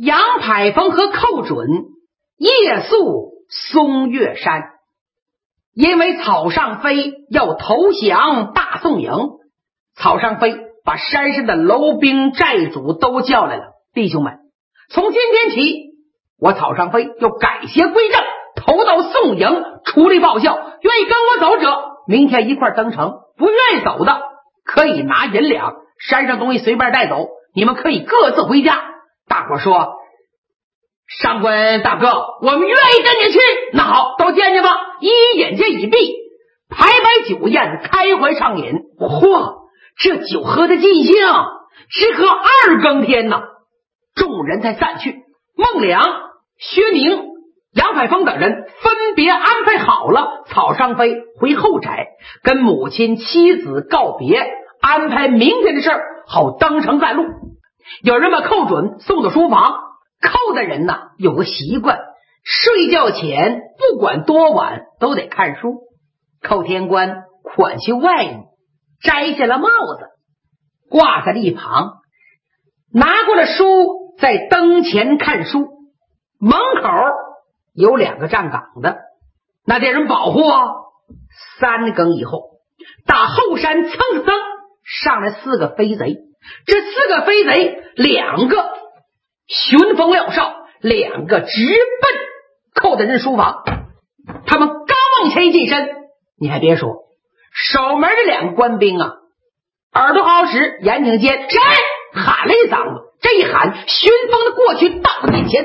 杨排风和寇准夜宿松岳山，因为草上飞要投降大宋营，草上飞把山上的楼兵寨主都叫来了。弟兄们，从今天起，我草上飞要改邪归正，投到宋营出力报效。愿意跟我走者，明天一块登城；不愿意走的，可以拿银两，山上东西随便带走，你们可以各自回家。大伙说，上官大哥，我们愿意跟你去。那好，都见见吧。一眼睛一闭，排摆酒宴，开怀畅饮。嚯，这酒喝的尽兴，是喝二更天呐。众人才散去，孟良、薛宁、杨海峰等人分别安排好了，草上飞回后宅跟母亲妻子告别，安排明天的事儿，好登城在路。有人把寇准送到书房。寇的人呐，有个习惯，睡觉前不管多晚都得看书。寇天官款袖外衣，摘下了帽子，挂在了一旁，拿过了书，在灯前看书。门口有2个站岗的，那得人保护啊。3更以后，打后山蹭蹭上来4个飞贼，这4个飞贼，2个寻风料哨，2个直奔寇的人书房。他们刚往前一近身，你还别说，守门的2个官兵啊，耳朵好使，眼睛尖，谁喊了一嗓子，这一喊，寻风的过去到近前，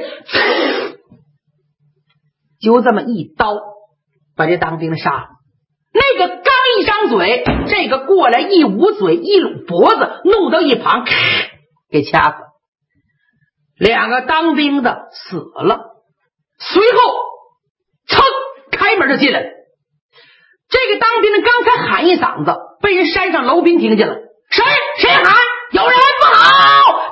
就这么一刀把这当兵的杀了。那个刚一张嘴，这个过来一捂嘴，一撸脖子，弄到一旁，给掐死了。2个当兵的死了，随后噌开门就进来了。这个当兵的刚才喊一嗓子，被人山上楼兵听见了，谁喊？有人不好！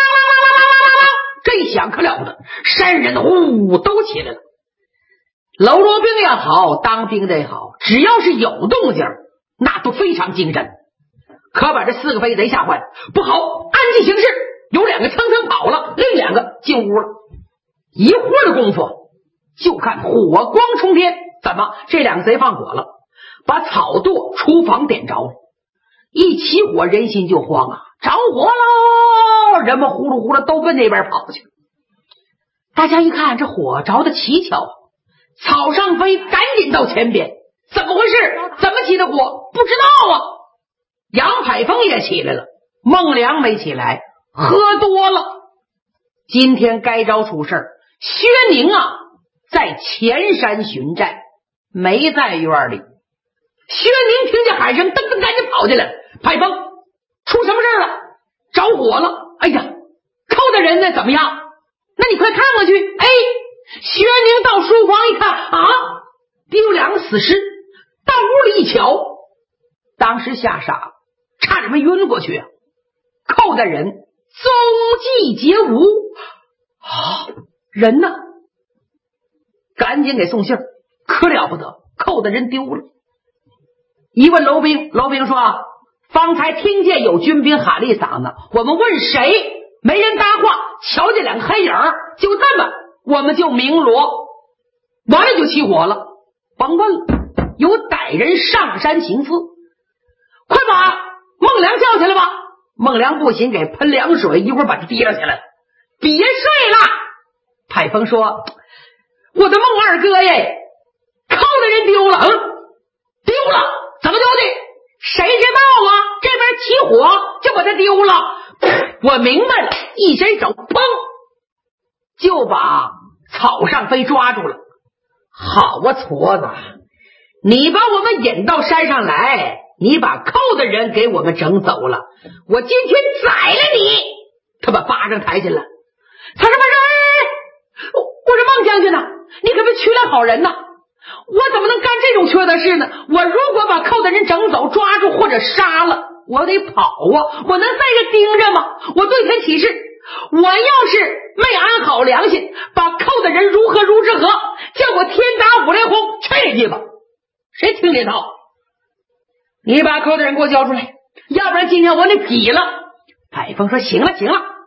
这一响可了不得，山人呼都起来了。喽啰兵也好，当兵的也好，只要是有动静，那都非常精神，可把这4个飞贼吓坏了。不好，按计行事。有2个蹭蹭跑了，另2个进屋了。一会儿的功夫，就看火光冲天。怎么？这2个贼放火了，把草垛厨房点着了。一起火，人心就慌啊！着火喽！人们呼噜呼噜都奔那边跑去。大家一看，这火着的蹊跷，草上飞赶紧到前边，怎么回事？怎么起的火？不知道啊。杨海峰也起来了，孟良没起来，喝多了。今天该招出事儿。薛宁啊，在前山巡寨，没在院里。薛宁听见喊声，噔噔赶紧跑进来。海峰，出什么事了？着火了！哎呀，寇的人呢？怎么样？那你快看过去。哎，薛宁到书房一看啊，丢2个死尸。到屋里一瞧，当时吓傻了，差点没晕过去啊！寇的人踪迹皆无啊！人呢？赶紧给送信儿，可了不得，寇的人丢了。一问楼兵，楼兵说方才听见有军兵喊了一嗓子，我们问谁，没人搭话，瞧见2个黑影，就这么我们就鸣锣，完了就起火了。甭问了，有歹人上山行刺，快把孟良叫起来吧。孟良不行，给喷凉水，一会儿把他提了起来。别睡了。海峰说，我的孟二哥耶，寇的人丢了。丢了？怎么丢的？谁知道啊？这边起火就把他丢了。我明白了，一伸手砰就把草上飞抓住了。好啊，矬子，你把我们引到山上来，你把寇的人给我们整走了，我今天宰了你。他把巴掌抬起来，他说我是孟将军呢，你可别取了好人呐，我怎么能干这种缺德事呢？我如果把寇的人整走，抓住或者杀了，我得跑啊，我能在这盯着吗？我对天起誓，我要是没安好良心，把寇的人如何如之何，叫我天打五连轰，去你吧！谁听这套？你把寇的人给我交出来，要不然今天我得劈了。海峰说行了，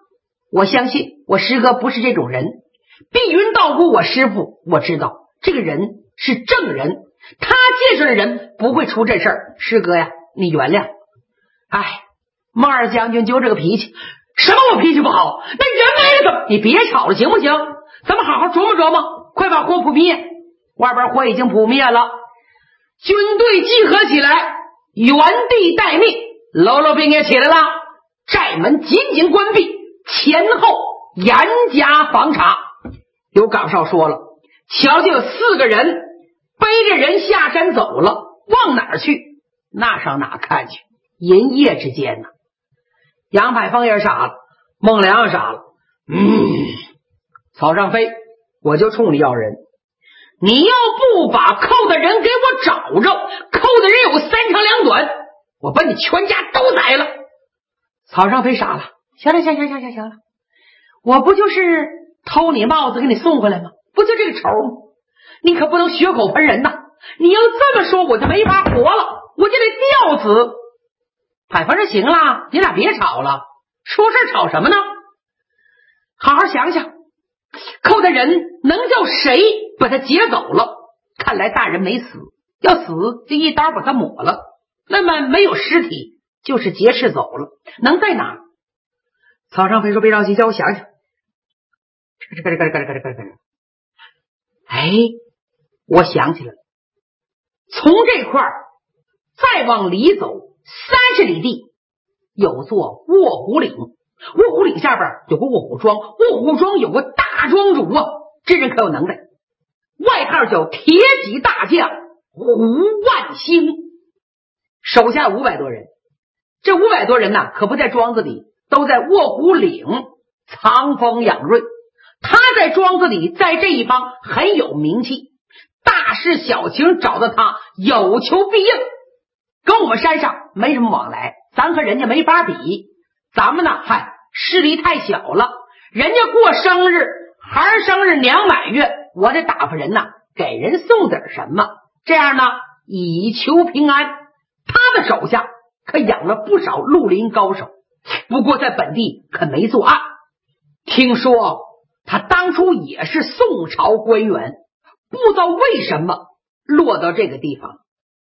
我相信我师哥不是这种人。碧云道姑我师父，我知道这个人是正人，他介绍的人不会出这事儿。师哥呀，你原谅。哎，孟二将军就这个脾气。什么我脾气不好？那人没了，你别吵了行不行？咱们好好琢磨琢磨，快把火扑灭。外边火已经扑灭了，军队集合起来，原地待命。喽啰兵也起来了，寨门紧紧关闭，前后严加防查。有岗哨说了，瞧见有4个人背着人下山走了，往哪儿去？那上哪看去？银夜之间呢。杨百峰也傻了，孟良也傻了。曹尚飞，我就冲你要人，你要不把扣的人给我找着，扣的人有3长2短，我把你全家都宰了。曹尚飞傻了，行了，我不就是偷你帽子给你送回来吗？不就这个仇吗？你可不能血口喷人呐！你要这么说我就没法活了，我就得吊死。海峰说行了，你俩别吵了，说事吵什么呢？好好想想，扣的人能叫谁把他劫走了？看来大人没死，要死就一刀把他抹了，那么没有尸体就是劫持走了，能在哪？曹尚飞说别着急，叫我想想。哎，我想起来了，从这块再往里走30里地，有座卧虎岭。卧虎岭下边有个卧虎庄，卧虎庄有个大庄主啊，这人可有能耐，外号叫铁戟大将胡万兴，手下500多人。这500多人可不在庄子里，都在卧虎岭藏风养锐。他在庄子里，在这一方很有名气，大事小情找到他有求必应。跟我们山上没什么往来，咱和人家没法比。咱们呢，势力太小了，人家过生日，孩儿生日娘满月，我得打发人给人送点什么，这样呢以求平安。他的手下可养了不少绿林高手，不过在本地可没作案。听说他当初也是宋朝官员，不知道为什么落到这个地方。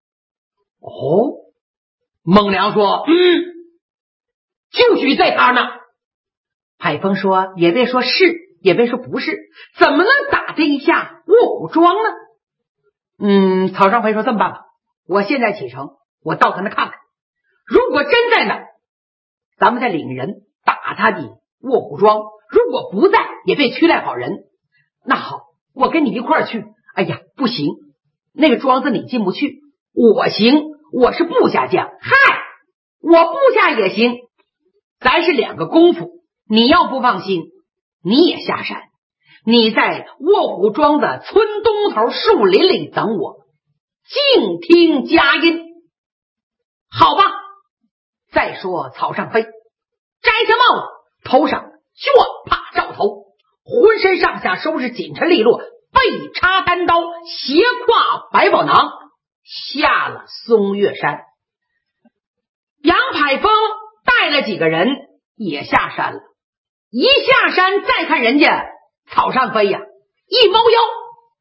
孟良说就许在他那。海峰说也别说是也别说不是，怎么能打听一下卧虎庄呢？曹尚飞说这么办吧，我现在启程，我到他那看看，如果真在那，咱们再领人打他的卧虎庄，如果不在也别屈赖好人。那好，我跟你一块儿去。哎呀不行，那个庄子你进不去。我行，我是部下将。我部下也行，咱是2个功夫。你要不放心，你也下山，你在卧虎庄的村东头树林里等我，静听佳音。好吧。再说曹尚飞摘下帽子，头上卷帕罩头，浑身上下收拾紧陈利落，背插单刀，斜挎百宝囊，下了松岳山。杨海峰带了几个人也下山了。一下山再看人家曹尚飞呀，一猫腰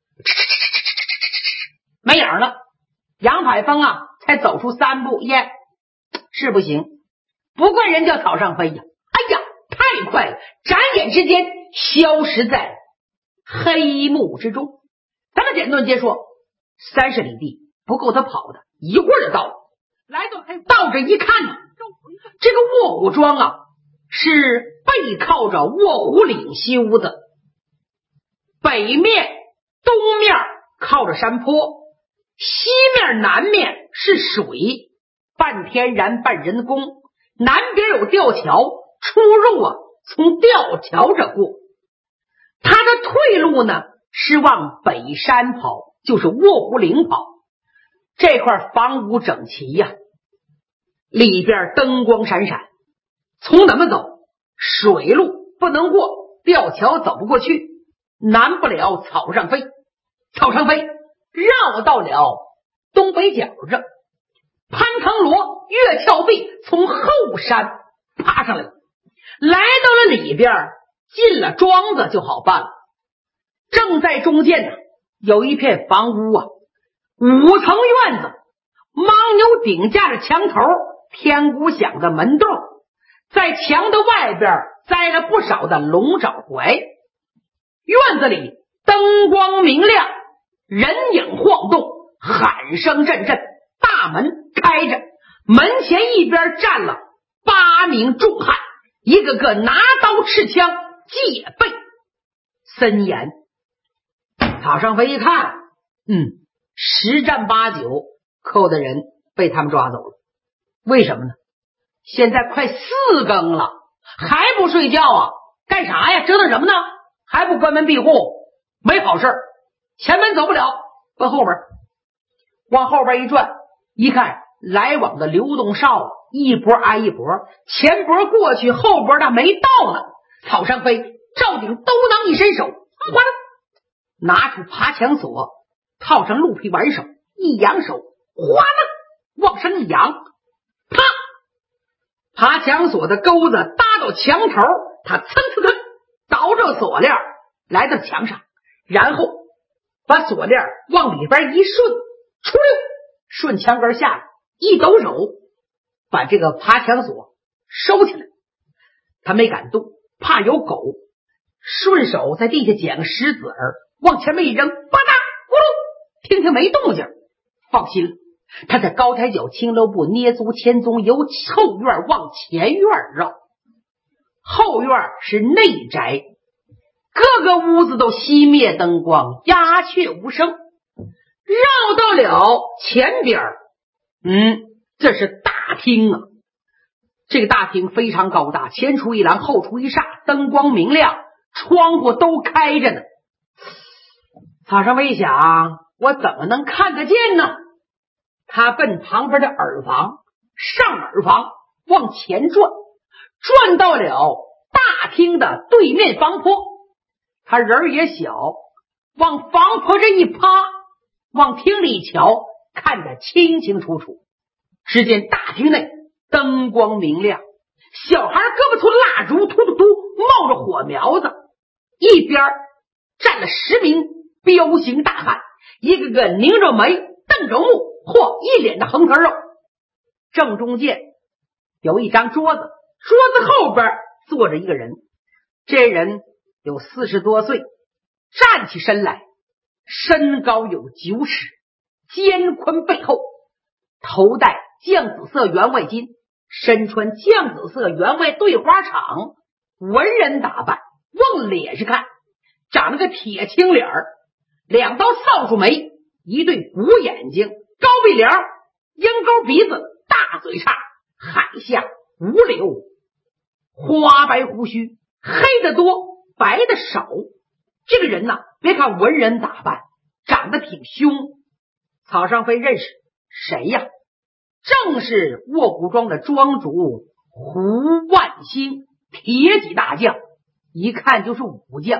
没影了。杨海峰才走出3步，是不行，不怪人叫曹尚飞呀，太快了，眨眼之间消失在黑幕之中。咱们简短接说，30里地不够他跑的，一会儿就到了。来到这一看这个卧虎庄是背靠着卧虎岭修的，北面东面靠着山坡，西面南面是水，半天然半人工，南边有吊桥，出入从吊桥这过。他的退路呢是往北山跑，就是卧虎岭跑。这块房屋整齐里边灯光闪闪。从哪么走？水路不能过，吊桥走不过去，难不了曹尚飞。曹尚飞绕到了东北角这，攀藤萝越峭壁，从后山爬上来了，来到了里边， 进了庄子就好办了。正在中间呢，有一片房屋啊，5层院子，牦牛顶架着墙头，天鼓响的门洞，在墙的外边栽了不少的龙爪槐。院子里灯光明亮，人影晃动，喊声阵阵，大门开着，门前一边站了8名重汉，一个个拿刀持枪，戒备森严。曹尚飞一看，10战8九，寇的人被他们抓走了。为什么呢？现在快4更了，还不睡觉啊？干啥呀？折腾什么呢？还不关门闭户？没好事。前门走不了，奔后边，往后边一转，一看来往的流动哨一波挨一波，前波过去，后波的没到呢。曹尚飞赵鼎兜囊一伸手，哗啦，拿出爬墙索，套上鹿皮挽手，一扬手，哗啦，往上一扬，啪，爬墙索的钩子搭到墙头，他蹭蹭蹭倒着锁链来到墙上，然后把锁链往里边一顺，出溜，顺墙根下来，一抖手把这个爬墙索收起来。他没敢动，怕有狗，顺手在地下捡个石子儿，往前面一扔，吧嗒咕噜，听听没动静，放心了。他在高台角青楼部捏足前踪，由后院往前院绕。后院是内宅，各个屋子都熄灭灯光，鸦雀无声。绕到了前边，这是大厅啊。这个大厅非常高大，前出一廊，后出一煞，灯光明亮，窗户都开着呢。曹尚飞想，我怎么能看得见呢？他奔旁边的耳房，上耳房往前转，转到了大厅的对面房坡。他人也小，往房坡这一趴，往厅里一瞧，看得清清楚楚。只见大厅内灯光明亮，小孩胳膊头蜡烛突突突冒着火苗子，一边站了10名彪形大汉，一个个拧着眉瞪着目，或一脸的横头肉。正中间有一张桌子，桌子后边坐着一个人，这人有40多岁，站起身来，身高有9尺，肩宽背厚，头戴绛紫色员外巾，身穿绛紫色员外对花氅，文人打扮。往脸上看，长了个铁青脸儿，2刀扫帚眉，一对鼓眼睛，高鼻梁，鹰钩鼻子，大嘴叉，海下无柳，花白胡须，黑的多，白的少。这个人呐，别看文人打扮，长得挺凶。曹尚飞认识谁呀？正是卧虎庄的庄主胡万兴，铁戟大将，一看就是武将。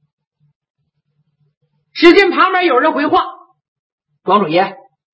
只见旁边有人回话：庄主爷，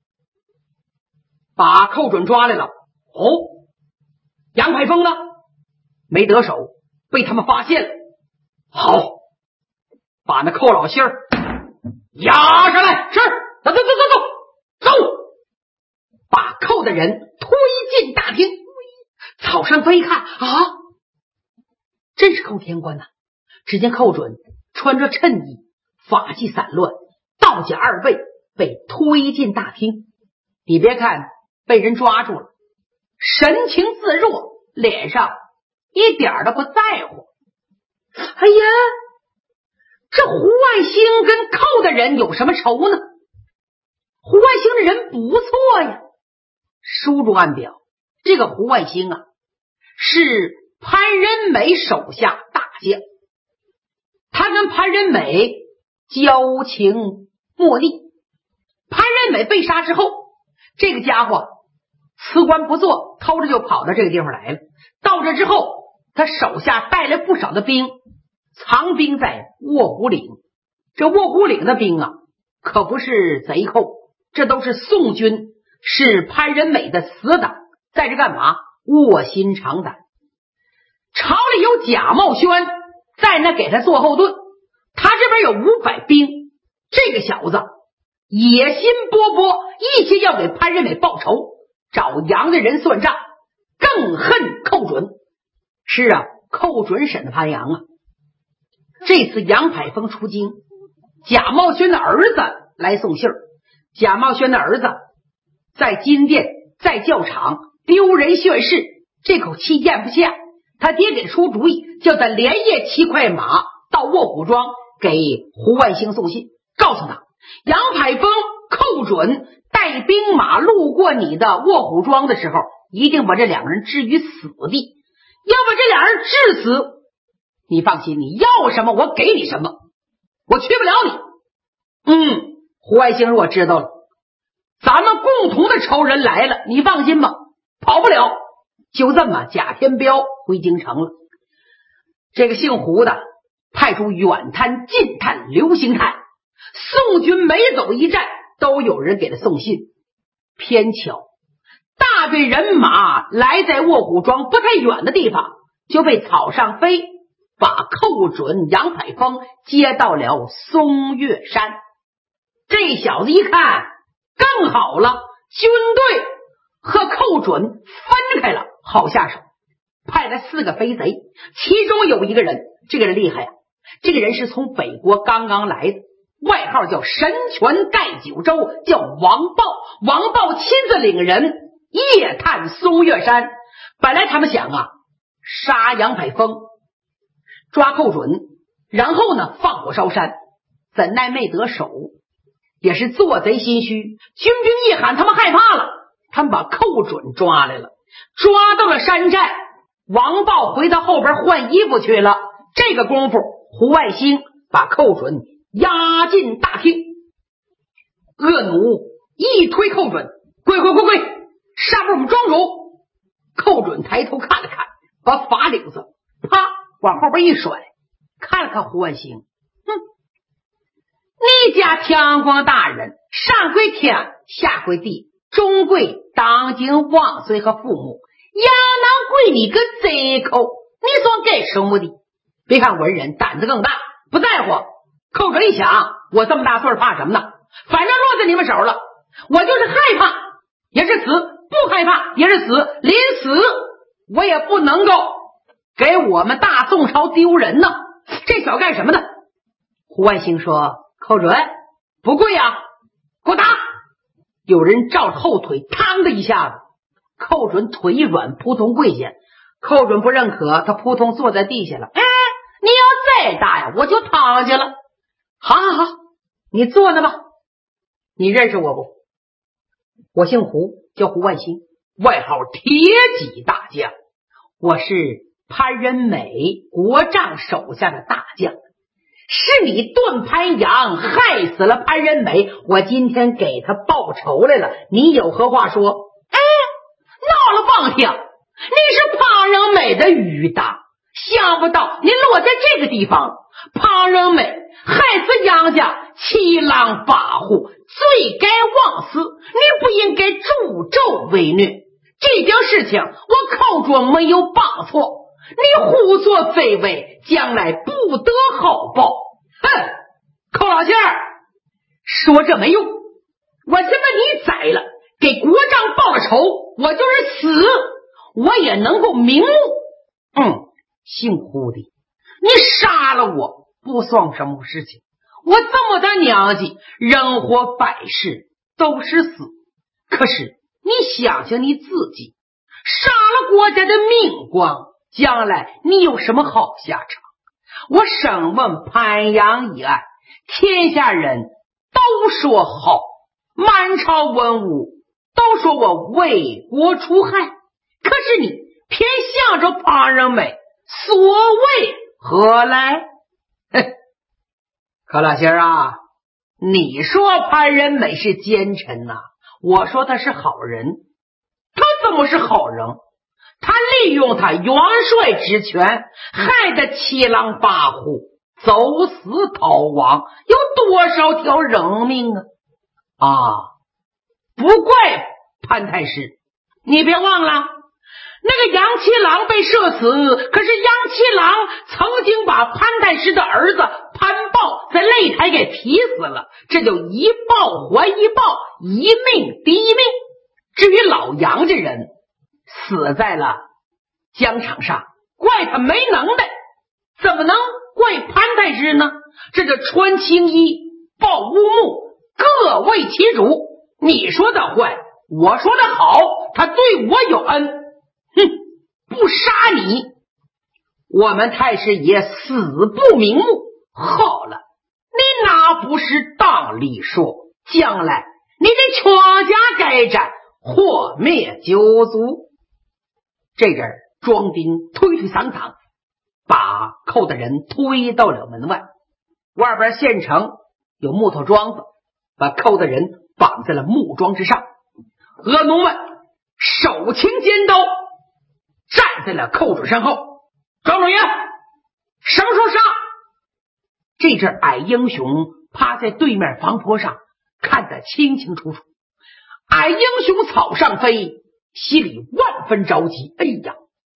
把寇准抓来了。哦，杨排风呢？没得手，被他们发现了。好，把那寇老仙儿押上来。是，走走走走走走。把寇的人推进大厅。曹尚飞一看啊，真是寇天官呐！只见寇准穿着衬衣，发髻散乱，道甲2倍，被推进大厅。你别看被人抓住了，神情自若，脸上一点都不在乎。哎呀，这胡万兴跟寇的人有什么仇呢？胡万兴的人不错呀。书中暗表，这个胡万兴啊，是潘仁美手下大将。他跟潘仁美交情莫逆。潘仁美被杀之后，这个家伙辞官不做，偷着就跑到这个地方来了。到这之后，他手下带来不少的兵，藏兵在卧虎岭。这卧虎岭的兵啊，可不是贼寇，这都是宋军，是潘仁美的死党，在这干嘛？卧薪尝胆。朝里有贾茂轩，在在那给他做后盾。他这边有500兵，这个小子野心勃勃，一心要给潘仁美报仇，找杨家人算账，更恨寇准。是啊，寇准审的潘阳啊。这次杨排风出京，贾茂轩的儿子来送信儿。贾茂轩的儿子在金殿在教场丢人炫世，这口气咽不下，他爹给出主意，叫他连夜骑快马到卧虎庄给胡万兴送信，告诉他杨排风、寇准带兵马路过你的卧虎庄的时候，一定把这两个人置于死地，要把这俩人治死。你放心，你要什么我给你什么，我去不了你。胡万兴我知道了，咱们共同的仇人来了，你放心吧，跑不了。就这么，贾天彪回京城了。这个姓胡的派出远探、近探、流星探，宋军每走一站都有人给他送信。偏巧大队人马来在卧虎庄不太远的地方，就被草上飞把寇准、杨排风接到了松岳山。这小子一看更好了，军队和寇准分开了，好下手。派了4个飞贼，其中有一个人，这个人厉害呀，这个人是从北国刚刚来的，外号叫神拳盖九州，叫王豹。王豹亲自领人夜探松岳山。本来他们想啊，杀杨排风，抓寇准，然后呢放火烧山，怎奈没得手，也是做贼心虚。军兵一喊，他们害怕了，他们把寇准抓来了，抓到了山寨。王豹回到后边换衣服去了。这个功夫，胡万兴把寇准押进大厅。恶奴一推寇准，跪，上边我们庄主。寇准抬头看了看，把法领子啪往后边一甩，看了看胡万兴，你家天光大人，上归天，下归地，中归当今万岁和父母，也能归你个贼寇，你算该什么的？别看文人胆子更大，不在乎。寇准一想，我这么大岁数怕什么呢？反正落在你们手了，我就是害怕也是死，不害怕也是死，临死我也不能够给我们大宋朝丢人呢。这小干什么的？胡万兴说，寇准不跪啊，给我打。有人照着后腿嘡的一下子，寇准腿一软，扑通跪下。寇准不认可，他扑通坐在地下了。你要再打呀，我就躺下了。好，你坐那吧。你认识我不？我姓胡，叫胡万兴，外号铁戟大将。我是潘仁美国丈手下的大将，是你断潘阳害死了潘仁美，我今天给他报仇来了，你有何话说？闹了半天，你是潘仁美的余大，想不到你落在这个地方。潘仁美害死杨家欺狼跋扈，罪该枉死，你不应该助纣为虐。这件事情我寇准没有办错，你胡作非为，将来不得好报。寇老仙儿说这没用，我先把你宰了，给国丈报了仇，我就是死我也能够瞑目。姓胡的，你杀了我不算什么事情，我这么大年纪，人活百世都是死，可是你想想你自己，杀了国家的命光，将来你有什么好下场？我审问潘阳一案，天下人都说好，满朝文武都说我为国除害，可是你偏向着潘仁美，所谓何来？柯老仙儿啊，你说潘仁美是奸臣呐，我说他是好人。他怎么是好人？他利用他元帅之权，害得欺狼跋扈，走死逃亡，有多少条人命啊！不怪潘太师，你别忘了， 那个杨七郎被射死，可是杨七郎曾经把潘太师的儿子潘豹在擂台给劈死了，这就一报还一报，一命抵一命。至于老杨这人死在了疆场上，怪他没能耐，怎么能怪潘太师呢？这个穿青衣抱乌木，各为其主，你说的坏，我说的好，他对我有恩，哼，不杀你，我们太师爷死不瞑目。好了，你哪不是当理说，将来你得全家该斩，祸灭九族。这阵庄丁推推搡搡，把寇的人推到了门外，外边县城有木头桩子，把寇的人绑在了木桩之上。俄奴们手擎尖刀站在了寇主身后。庄主爷，什么时候杀？这阵矮英雄趴在对面房坡上，看得清清楚楚。矮英雄草上飞，心里万分着急。哎呀，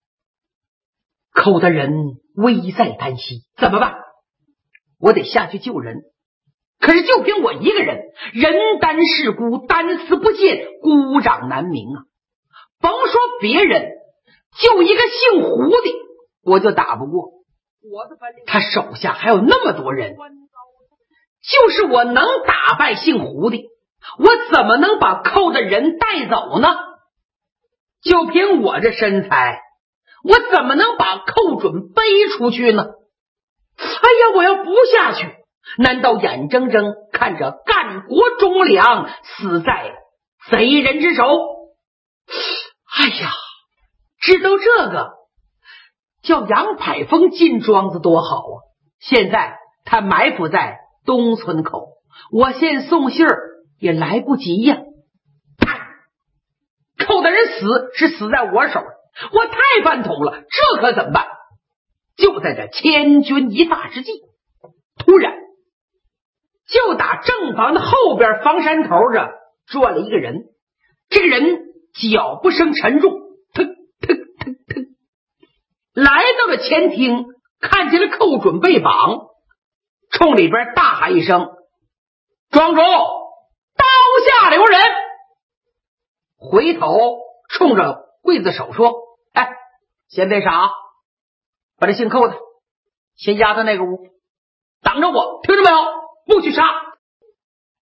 寇的人危在旦夕，怎么办？我得下去救人，可是就凭我一个人，人单势孤，单丝不见，孤掌难鸣啊！甭说别人，就一个姓胡的我就打不过，他手下还有那么多人，就是我能打败姓胡的，我怎么能把寇的人带走呢？就凭我这身材，我怎么能把寇准背出去呢？哎呀，我要不下去，难道眼睁睁看着干国忠良死在贼人之手？哎呀，知道这个，叫杨排风进庄子多好啊！现在他埋伏在东村口，我现送信儿也来不及呀。寇的人死是死在我手上，我太犯统了，这可怎么办？就在这千钧一发之际，突然就打正房的后边房山头上转了一个人，这个人脚步声沉重，腾腾腾腾，来到了前厅，看见了寇准被绑，冲里边大喊一声：庄主，刀下留人！回头冲着刽子手说：哎，先别杀，把这姓寇的先押到那个屋，挡着我，听着没有？不许杀！